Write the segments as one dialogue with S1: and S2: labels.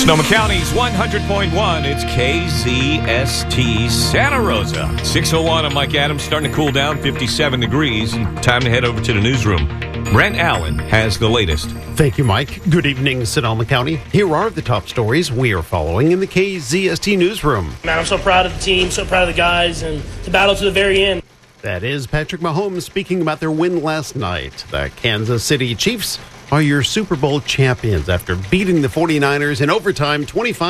S1: Sonoma County's 100.1, it's KZST Santa Rosa. 6:01, I'm Mike Adams, starting to cool down, 57 degrees, and time to head over to the newsroom. Brent Allen has the latest.
S2: Thank you, Mike. Good evening, Sonoma County. Here are the top stories we are following in the KZST newsroom.
S3: Man, I'm so proud of the team, so proud of the guys, and the battle to the very end.
S2: That is Patrick Mahomes speaking about their win last night. The Kansas City Chiefs are your Super Bowl champions after beating the 49ers in overtime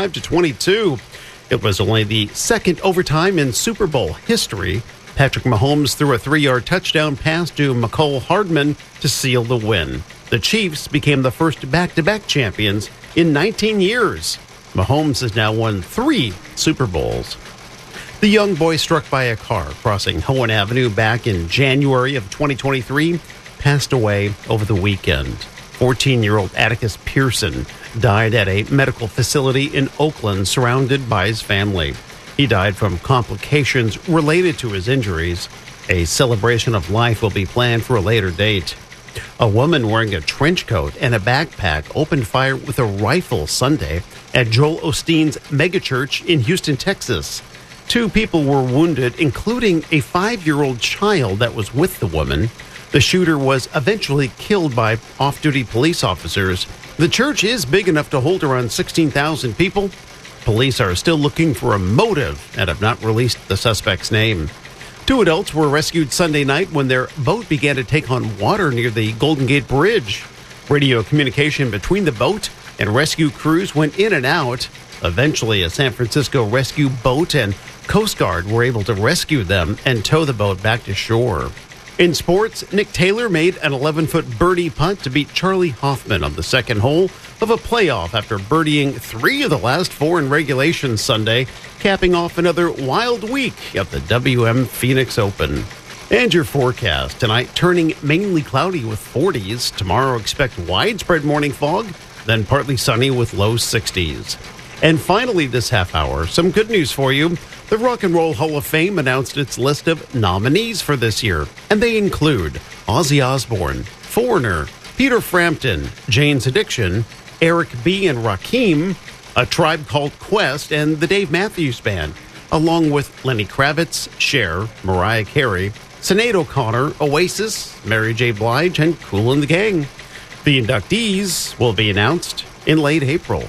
S2: 25-22. It was only the second overtime in Super Bowl history. Patrick Mahomes threw a 3-yard touchdown pass to Mecole Hardman to seal the win. The Chiefs became the first back-to-back champions in 19 years. Mahomes has now won 3 Super Bowls. The young boy struck by a car crossing Hohen Avenue back in January of 2023 passed away over the weekend. 14-year-old Atticus Pearson died at a medical facility in Oakland surrounded by his family. He died from complications related to his injuries. A celebration of life will be planned for a later date. A woman wearing a trench coat and a backpack opened fire with a rifle Sunday at Joel Osteen's megachurch in Houston, Texas. 2 people were wounded, including a 5-year-old child that was with the woman. The shooter was eventually killed by off-duty police officers. The church is big enough to hold around 16,000 people. Police are still looking for a motive and have not released the suspect's name. 2 adults were rescued Sunday night when their boat began to take on water near the Golden Gate Bridge. Radio communication between the boat and rescue crews went in and out. Eventually, a San Francisco rescue boat and Coast Guard were able to rescue them and tow the boat back to shore. In sports, Nick Taylor made an 11-foot birdie putt to beat Charlie Hoffman on the second hole of a playoff after birdieing 3 of the last 4 in regulation Sunday, capping off another wild week at the WM Phoenix Open. And your forecast tonight turning mainly cloudy with 40s. Tomorrow expect widespread morning fog, then partly sunny with low 60s. And finally this half hour, some good news for you. The Rock and Roll Hall of Fame announced its list of nominees for this year, and they include Ozzy Osbourne, Foreigner, Peter Frampton, Jane's Addiction, Eric B. and Rakim, A Tribe Called Quest, and the Dave Matthews Band, along with Lenny Kravitz, Cher, Mariah Carey, Sinead O'Connor, Oasis, Mary J. Blige, and Kool and the Gang. The inductees will be announced in late April.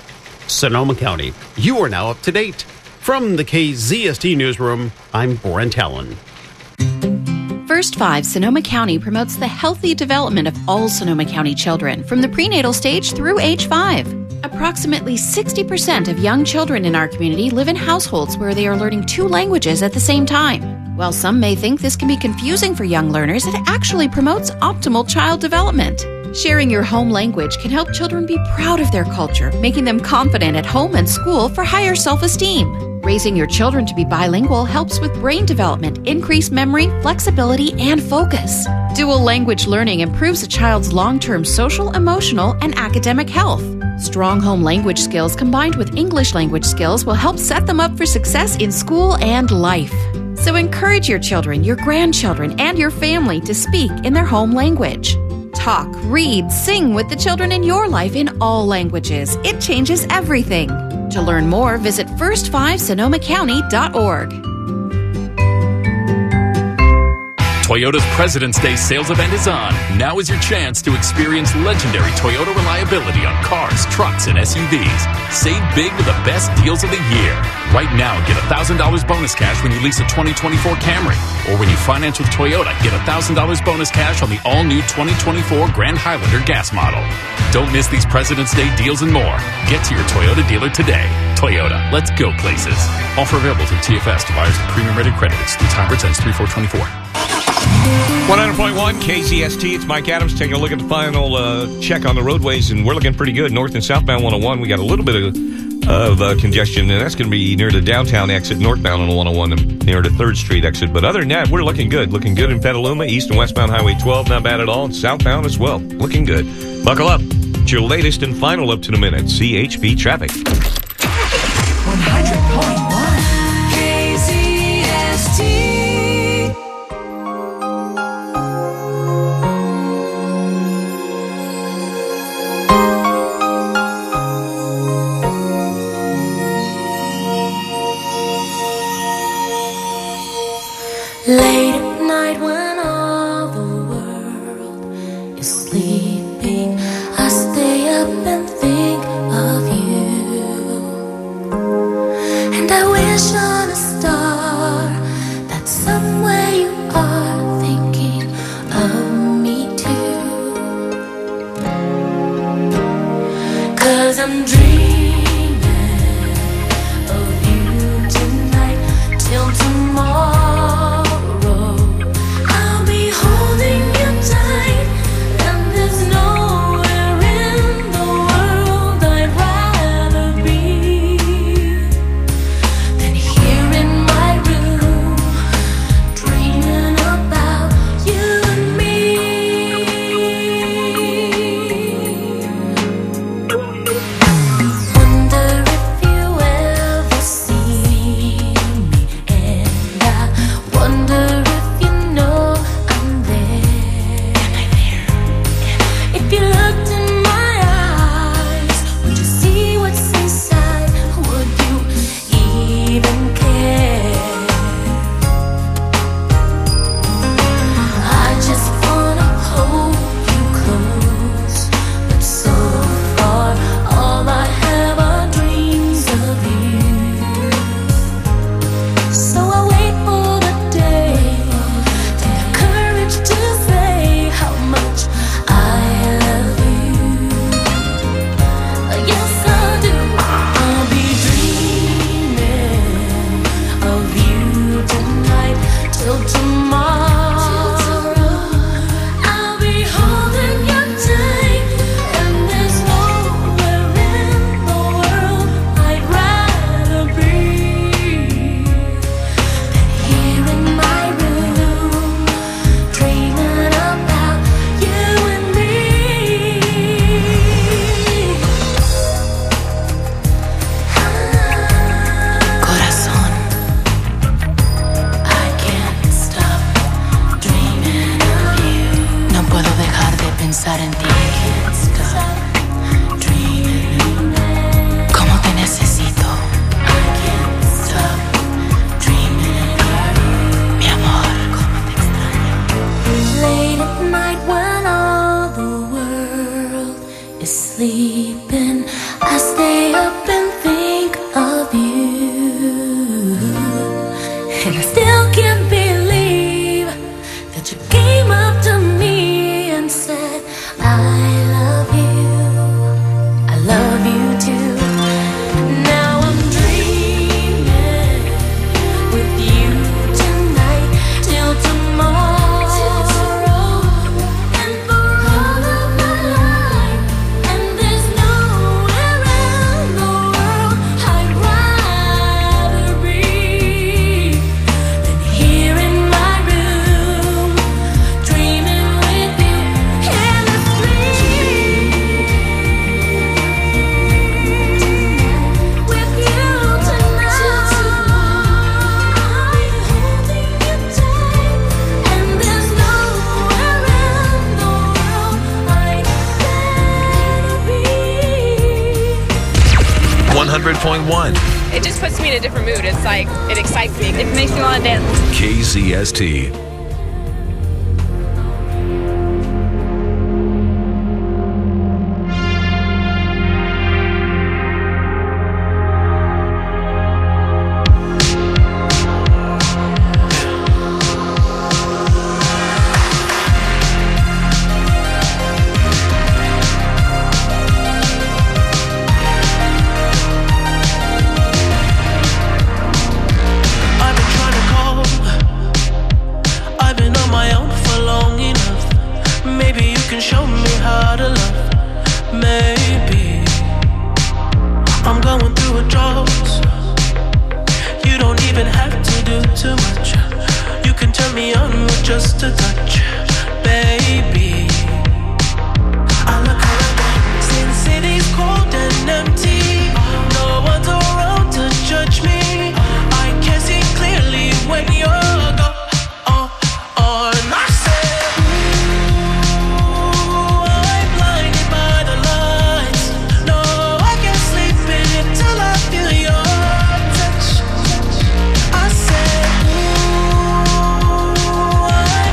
S2: Sonoma County, you are now up to date. From the KZST Newsroom, I'm Brent Allen.
S4: First 5 Sonoma County promotes the healthy development of all Sonoma County children from the prenatal stage through age 5. Approximately 60% of young children in our community live in households where they are learning 2 languages at the same time. While some may think this can be confusing for young learners, it actually promotes optimal child development. Sharing your home language can help children be proud of their culture, making them confident at home and school for higher self-esteem. Raising your children to be bilingual helps with brain development, increased memory, flexibility, and focus. Dual language learning improves a child's long-term social, emotional, and academic health. Strong home language skills combined with English language skills will help set them up for success in school and life. So encourage your children, your grandchildren, and your family to speak in their home language. Talk, read, sing with the children in your life in all languages. It changes everything. To learn more, visit first5sonomacounty.org.
S5: Toyota's President's Day sales event is on. Now is your chance to experience legendary Toyota reliability on cars, trucks, and SUVs. Save big with the best deals of the year. Right now, get $1,000 bonus cash when you lease a 2024 Camry. Or when you finance with Toyota, get $1,000 bonus cash on the all-new 2024 Grand Highlander gas model. Don't miss these President's Day deals and more. Get to your Toyota dealer today. Toyota, let's go places. Offer available through TFS to buyers with premium-rated credit. Excludes time ends 3/4/24.
S1: 100.1 KZST, it's Mike Adams taking a look at the final check on the roadways, and we're looking pretty good. North and southbound 101, we got a little bit of congestion, and that's going to be near the downtown exit, northbound on 101, near the 3rd Street exit. But other than that, we're looking good. Looking good in Petaluma, east and westbound Highway 12, not bad at all, and southbound as well. Looking good. Buckle up. It's your latest and final up to the minute, CHP traffic.
S6: 100.1 KZST. night when all the world is sleeping, I stay up and think of you. And I wish on a star that somewhere you are thinking of me too. 'Cause I'm dreaming of you tonight till tomorrow. I'll be holding you tight, and there's nowhere in the world I'd rather be than here in my room, dreaming about you and me. Wonder if you ever see me, and I wonder if you know I'm there. Am I there? If you looked in my eyes, would you see what's inside? Would you even care? I just wanna hold you close, but so far all I have are dreams of you. So I wait for the day to have courage to say how much I love you. Yes, I do. I'll be dreaming of you tonight till tomorrow. I'll be holding you tight, and there's nowhere in the world I'd rather be than here in my room, dreaming about you and me. Corazón, I can't stop dreaming of you. No puedo dejar de pensar en ti. I can't stop dreaming. Cómo te necesito. I can't stop dreaming of you. Mi amor, cómo te extraño. Late at night when all the world is sleeping, I stay up and think of you. And I still can't believe that you came up to me and said, I love you. I love you too. Now I'm dreaming with you tonight till tomorrow, and for all of my life. And there's nowhere in the world I'd rather be than here in my room, dreaming with you endlessly. With you tonight, holding you tight, and there's nowhere in the world I'd rather be.
S7: 100.1
S8: It just puts me in a different mood. It's like, it excites me. It makes me want to dance.
S7: KZST.
S9: I've been trying to call. I've been on my own for long enough. Maybe you can show me how to love. Maybe I'm going through a drought. You don't even have to do too much. You can turn me on with just a touch, baby. I look around, Sin City's cold and empty. No one's around to judge me. I can see clearly when you're gone. And I said, ooh, I'm blinded by the lights. No, I can't sleep until I feel your touch. I said, ooh,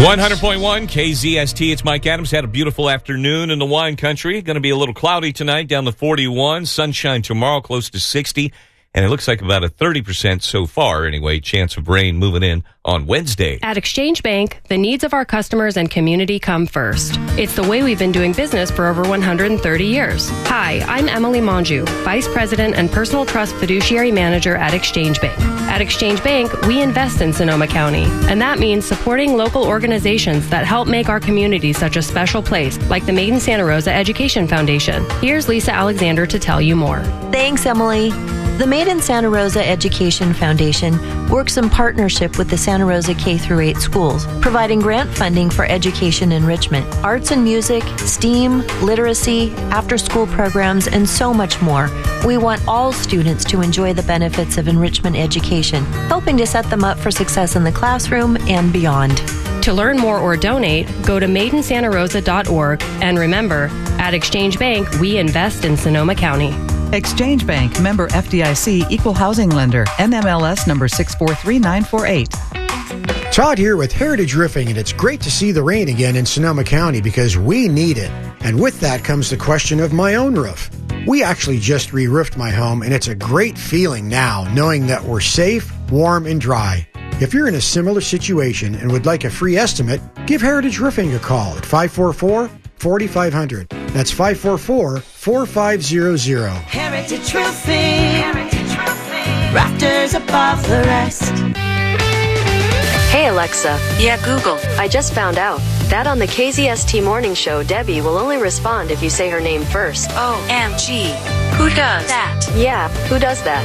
S1: 100.1 KZST. It's Mike Adams. Had a beautiful afternoon in the wine country. Going to be a little cloudy tonight, down to 41. Sunshine tomorrow, close to 60. And it looks like about a 30% so far, anyway, chance of rain moving in on Wednesday.
S10: At Exchange Bank, the needs of our customers and community come first. It's the way we've been doing business for over 130 years. Hi, I'm Emily Monju, Vice President and Personal Trust Fiduciary Manager at Exchange Bank. At Exchange Bank, we invest in Sonoma County, and that means supporting local organizations that help make our community such a special place, like the Made in Santa Rosa Education Foundation. Here's Lisa Alexander to tell you more.
S11: Thanks, Emily. The Made in Santa Rosa Education Foundation works in partnership with the Santa Rosa K-8 schools, providing grant funding for education enrichment, arts and music, STEAM, literacy, after-school programs, and so much more. We want all students to enjoy the benefits of enrichment education, helping to set them up for success in the classroom and beyond.
S10: To learn more or donate, go to madesinsantarosa.org, and remember, at Exchange Bank, we invest in Sonoma County.
S12: Exchange Bank, member FDIC, equal housing lender, NMLS number 643948.
S13: Todd here with Heritage Roofing, and it's great to see the rain again in Sonoma County because we need it. And with that comes the question of my own roof. We actually just re-roofed my home, and it's a great feeling now knowing that we're safe, warm, and dry. If you're in a similar situation and would like a free estimate, give Heritage Roofing a call at 544-4500. That's 544-4500.
S9: Heritage Roofing. Rafters above the rest.
S10: Hey Alexa.
S14: Yeah, Google.
S10: I just found out that on the KZST Morning Show, Debbie will only respond if you say her name first.
S14: OMG. Who does that?
S10: Yeah, who does that?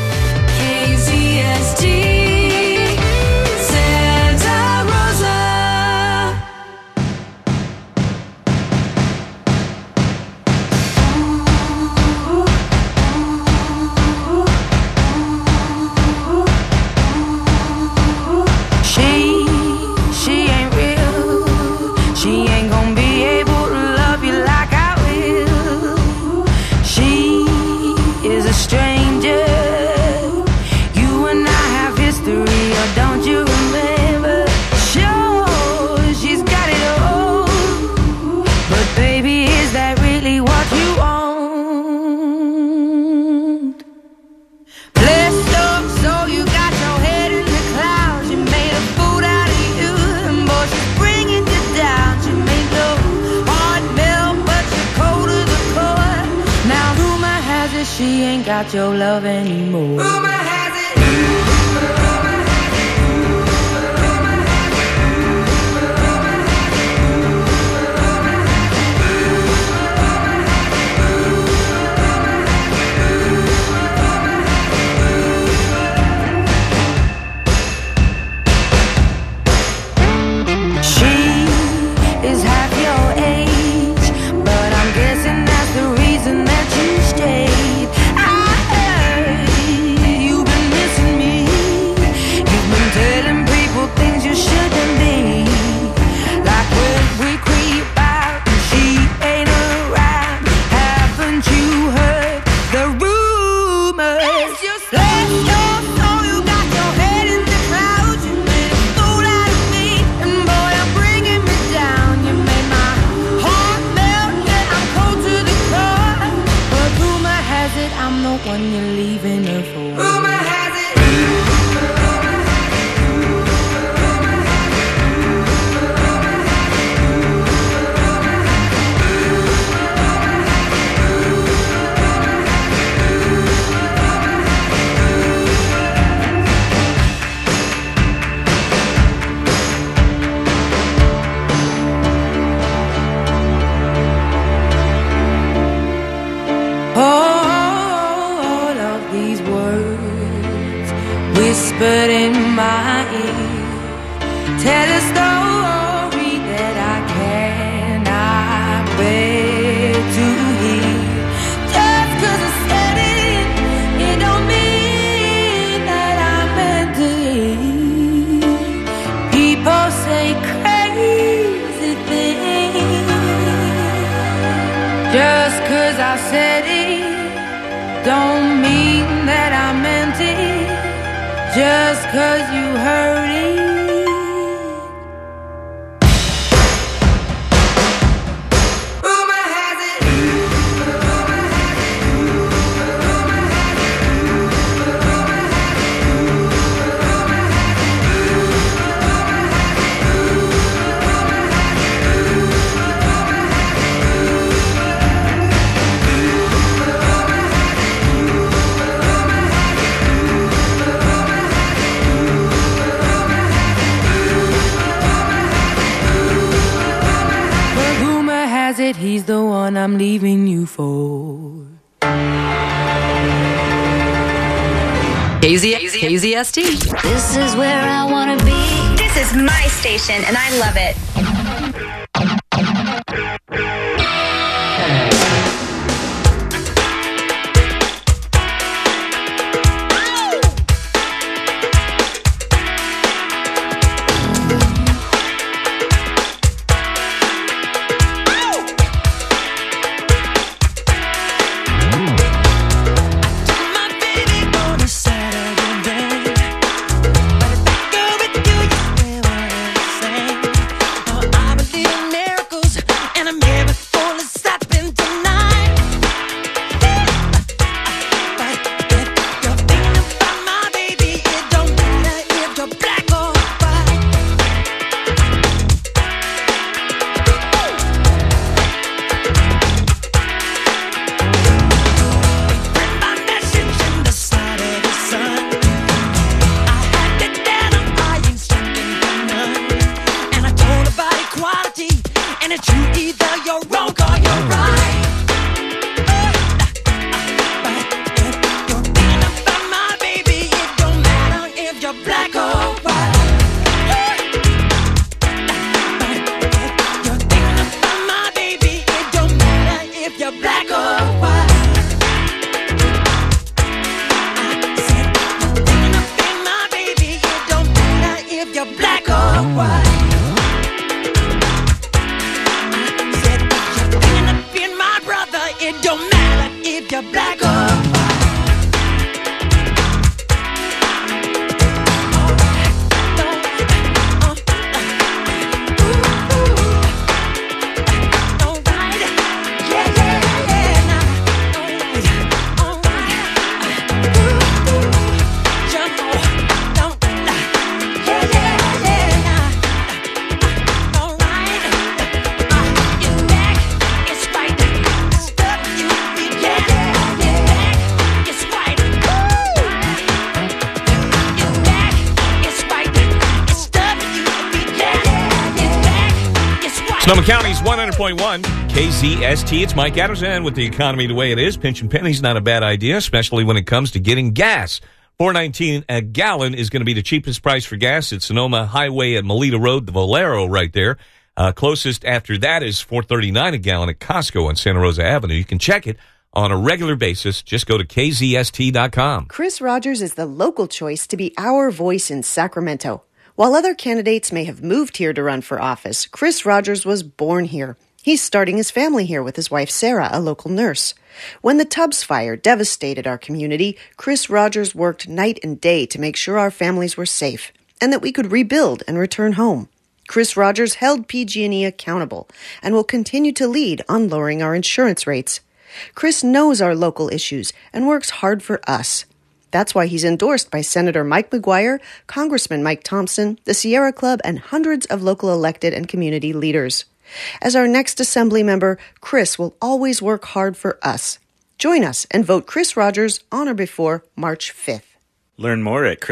S9: KZST. She ain't got your love anymore. Rumor has it. She is half your age, but I'm guessing that's the reason that you stayed. One you're leaving her for. Rumor has it. Whispered in my ear, tell a story that I cannot bear to hear. Just 'cause I said it, it don't mean that I meant it. People say crazy things. Just 'cause I said it, don't mean that I meant it. Just 'cause you heard it.
S6: it he's the one I'm leaving you for.
S14: KZST.
S15: This is where I want to be.
S16: This is my station, and I love it.
S1: Sonoma County's 100.1 KZST. It's Mike Adams, and with the economy the way it is, pinching pennies not a bad idea, especially when it comes to getting gas. $4.19 a gallon is going to be the cheapest price for gas at Sonoma Highway at Melita Road, the Valero right there. Closest after that is $4.39 a gallon at Costco on Santa Rosa Avenue. You can check it on a regular basis. Just go to KZST.com.
S17: Chris Rogers is the local choice to be our voice in Sacramento. While other candidates may have moved here to run for office, Chris Rogers was born here. He's starting his family here with his wife Sarah, a local nurse. When the Tubbs fire devastated our community, Chris Rogers worked night and day to make sure our families were safe and that we could rebuild and return home. Chris Rogers held PG&E accountable and will continue to lead on lowering our insurance rates. Chris knows our local issues and works hard for us. That's why he's endorsed by Senator Mike McGuire, Congressman Mike Thompson, the Sierra Club, and hundreds of local elected and community leaders. As our next Assembly member, Chris will always work hard for us. Join us and vote Chris Rogers on or before March 5th.
S18: Learn more at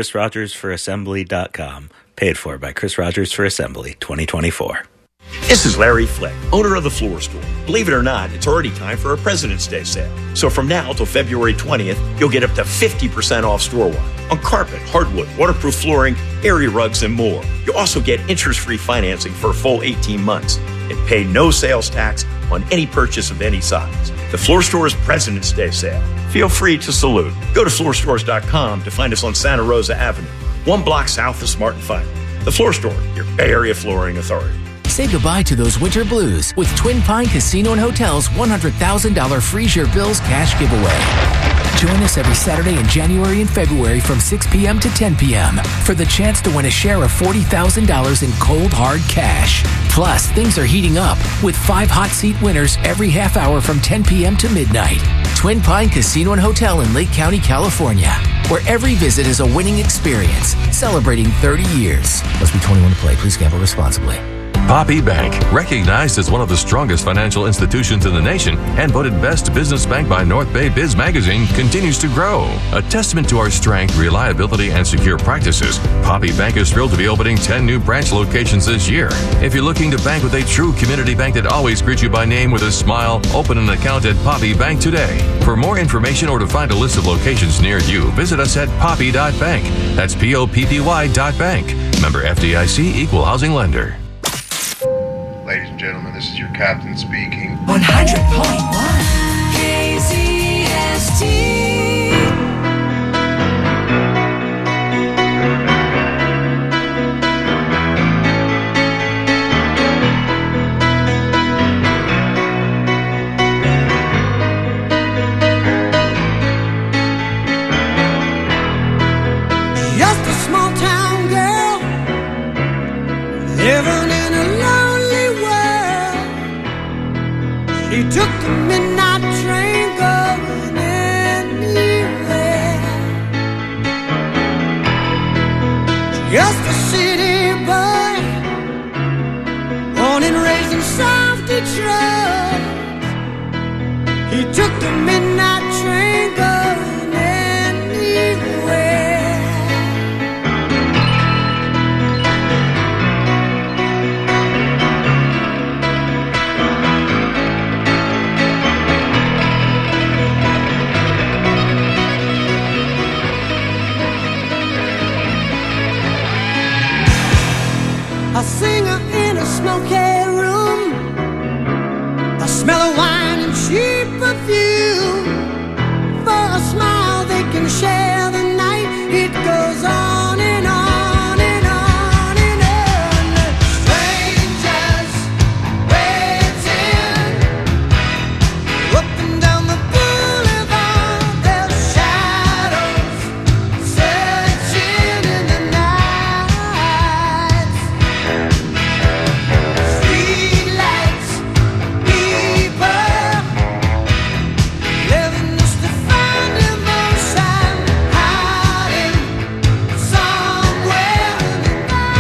S18: chrisrogersorassembly.com. Paid for by Chris Rogers for Assembly 2024.
S19: This is Larry Flick, owner of The Floor Store. Believe it or not, it's already time for a President's Day sale. So from now till February 20th, you'll get up to 50% off store-wide on carpet, hardwood, waterproof flooring, area rugs, and more. You'll also get interest-free financing for a full 18 months and pay no sales tax on any purchase of any size. The Floor Store's President's Day sale. Feel free to salute. Go to floorstores.com to find us on Santa Rosa Avenue, 1 block south of Smart & Final. The Floor Store, your Bay Area flooring authority.
S20: Say goodbye to those winter blues with Twin Pine Casino and Hotel's $100,000 Freeze Your Bills cash giveaway. Join us every Saturday in January and February from 6 p.m. to 10 p.m. for the chance to win a share of $40,000 in cold, hard cash. Plus, things are heating up with 5 hot seat winners every half hour from 10 p.m. to midnight. Twin Pine Casino and Hotel in Lake County, California, where every visit is a winning experience, celebrating 30 years. Must be 21 to play. Please gamble responsibly.
S7: Poppy Bank, recognized as one of the strongest financial institutions in the nation and voted Best Business Bank by North Bay Biz Magazine, continues to grow. A testament to our strength, reliability, and secure practices, Poppy Bank is thrilled to be opening 10 new branch locations this year. If you're looking to bank with a true community bank that always greets you by name with a smile, open an account at Poppy Bank today. For more information or to find a list of locations near you, visit us at poppy.bank. That's POPPY.bank. Member FDIC, Equal Housing Lender.
S21: Ladies and gentlemen, this is your captain speaking.
S9: 100.1 KZST. Just a small town girl living in a lonely world. She took the midnight train going anywhere. Just a city boy, born and raised in South Detroit. He took the midnight train going anywhere. A singer in a smoky room, the smell of wine and cheap perfume. For a smile they can share the night. It goes on and on and on and on. Strangers waiting up and down the boulevard. Their shadows searching in the night. Streetlights, people living just to find emotion, hiding somewhere in the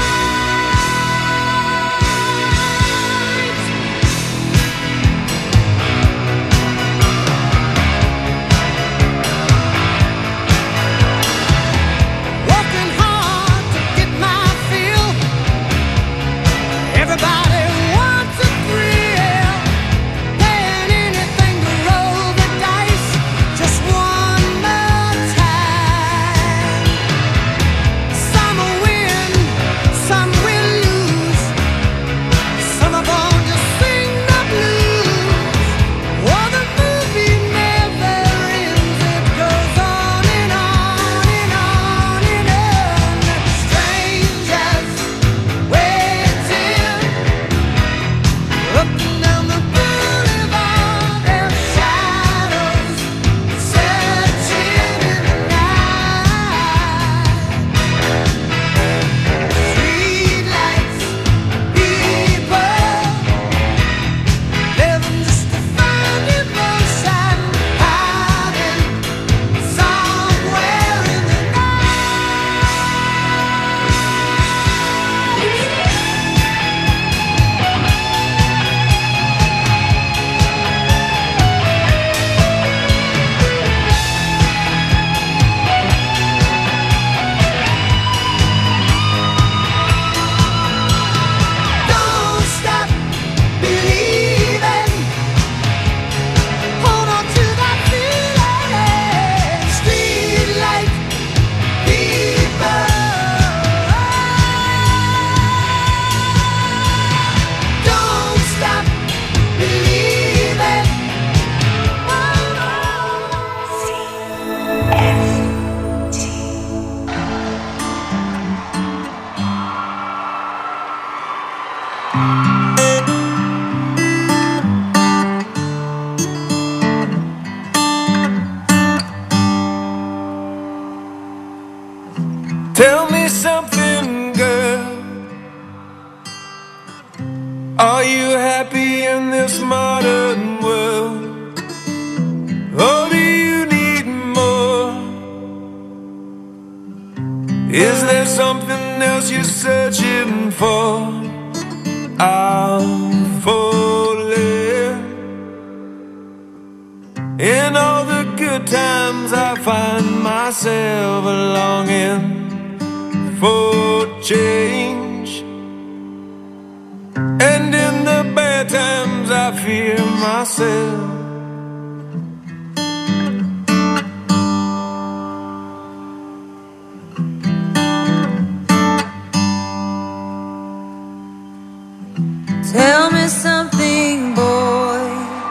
S9: working hard to get my fill. Everybody wants a thrill, paying anything to roll the dice just one more time. Some will win, some will lose. Some are born to sing the blues. Oh, the movie never ends. It goes on and on and on and on. Strangers waiting up and down the boulevard. Their shadows searching in the night. Streetlights, people living just to find emotion, hiding somewhere in the Don't stop believing. Hold on to that feeling. Streetlight people. Don't stop believing.
S22: Tell me something, girl. Are you happy in this modern world? Or do you need more? Is there something else you're searching for? I'm falling. In all the good times I find myself longing for change, and in the bad times I fear myself.
S2: Tell me something, boy.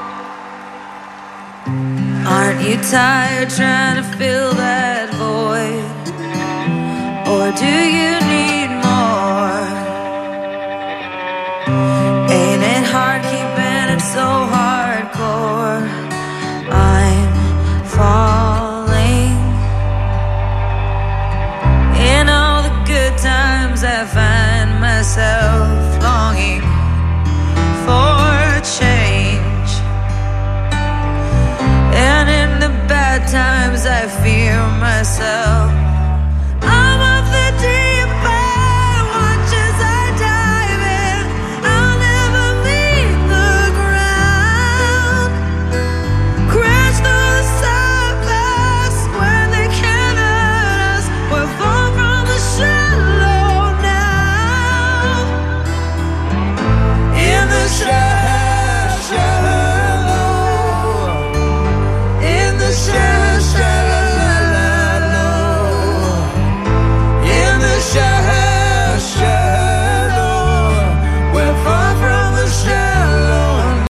S2: Aren't you tired trying to fill that void? Or do you